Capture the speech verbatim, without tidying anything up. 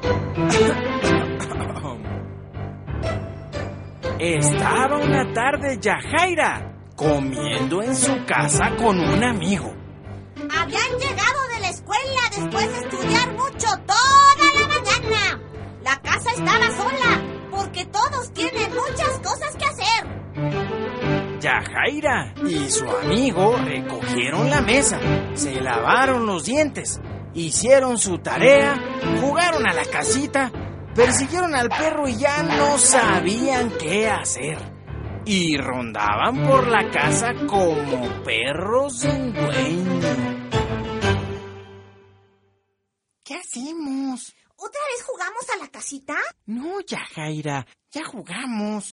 Estaba una tarde Yajaira comiendo en su casa con un amigo. Habían llegado de la escuela después de estudiar mucho toda la mañana. La casa estaba sola porque todos tienen muchas cosas que hacer. Yajaira y su amigo recogieron la mesa, se lavaron los dientes, hicieron su tarea, jugaron a la casita, persiguieron al perro y ya no sabían qué hacer. Y rondaban por la casa como perros sin dueño. ¿Qué hacemos? ¿Otra vez jugamos a la casita? No, Yajaira, ya jugamos.